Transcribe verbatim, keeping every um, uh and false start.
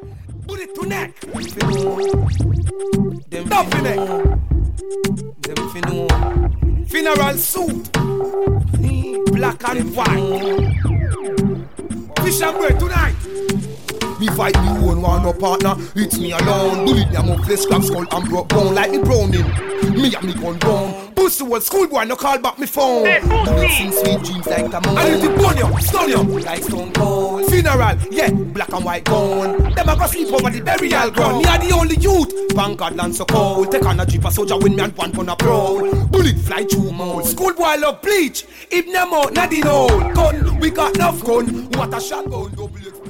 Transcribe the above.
Bullet to neck. Them Stop fi in neck. know. Them fi know. Funeral suit. Black and white. Fish and bread tonight. Me fight me one one no partner. It's me alone. Bullet me a more flesh scrap skull and broke bone like me browning. Me and me gun down. Pussy old schoolboy no call back me phone. Bullet sing sweet dreams like a moon. And it burn you, stun you. Like stone cold. Funeral, yeah, black and white gown. Them a go sleep over the burial ground. Me are the only youth. Vanguard land so cold. Take on a jeep a soldier win me and one pon a proud. Bullet fly through mold. Schoolboy love bleach. If them out, not the old gun. We got enough gun. What a shotgun, double it.